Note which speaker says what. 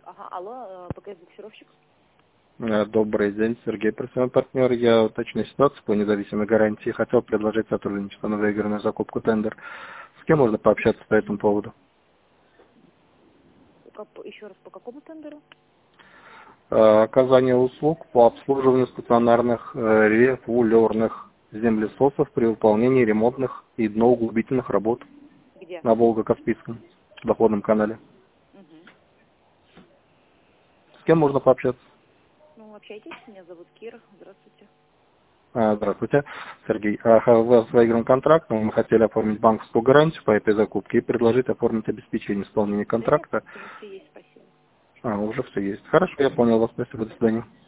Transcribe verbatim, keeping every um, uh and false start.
Speaker 1: Ага, алло, ПКС-буксировщик.
Speaker 2: Добрый день, Сергей, профессиональный партнер. Я уточню ситуацию по независимой гарантии. Хотел предложить сотрудничество на выигранную закупку тендер. С кем можно пообщаться по этому поводу?
Speaker 1: Как, еще раз, по какому тендеру?
Speaker 2: Оказание услуг по обслуживанию стационарных регулярных землесосов при выполнении ремонтных и дноуглубительных работ.
Speaker 1: Где?
Speaker 2: На Волго-Каспийском доходном канале.
Speaker 1: Угу.
Speaker 2: С кем можно пообщаться?
Speaker 1: Ну, общайтесь, меня зовут Кира, здравствуйте.
Speaker 2: Здравствуйте, Сергей. У вас выигран контракт, но мы хотели оформить банковскую гарантию по этой закупке и предложить оформить обеспечение исполнения контракта.
Speaker 1: Да, уже все есть, спасибо.
Speaker 2: А, уже все есть. Хорошо, я понял вас. Спасибо, до свидания.